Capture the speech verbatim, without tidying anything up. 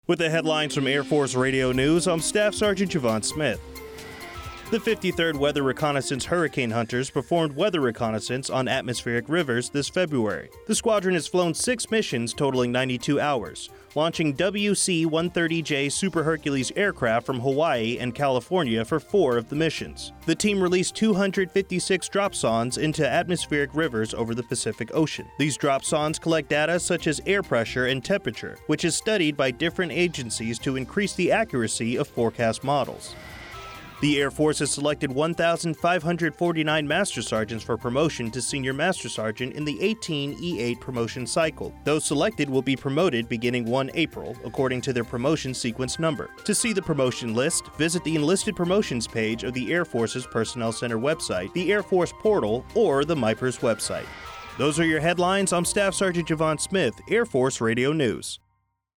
With the headlines from Air Force Radio News, I'm Staff Sergeant Javon Smith. The fifty-third Weather Reconnaissance Hurricane Hunters performed weather reconnaissance on atmospheric rivers this February. The squadron has flown six missions totaling ninety-two hours, launching W C one thirty J Super Hercules aircraft from Hawaii and California for four of the missions. The team released two hundred fifty-six dropsondes into atmospheric rivers over the Pacific Ocean. These dropsondes collect data such as air pressure and temperature, which is studied by different agencies to increase the accuracy of forecast models. The Air Force has selected one thousand five hundred forty-nine Master Sergeants for promotion to Senior Master Sergeant in the eighteen E eight promotion cycle. Those selected will be promoted beginning the first of April, according to their promotion sequence number. To see the promotion list, visit the Enlisted Promotions page of the Air Force's Personnel Center website, the Air Force portal, or the MIPERS website. Those are your headlines. I'm Staff Sergeant Javon Smith, Air Force Radio News.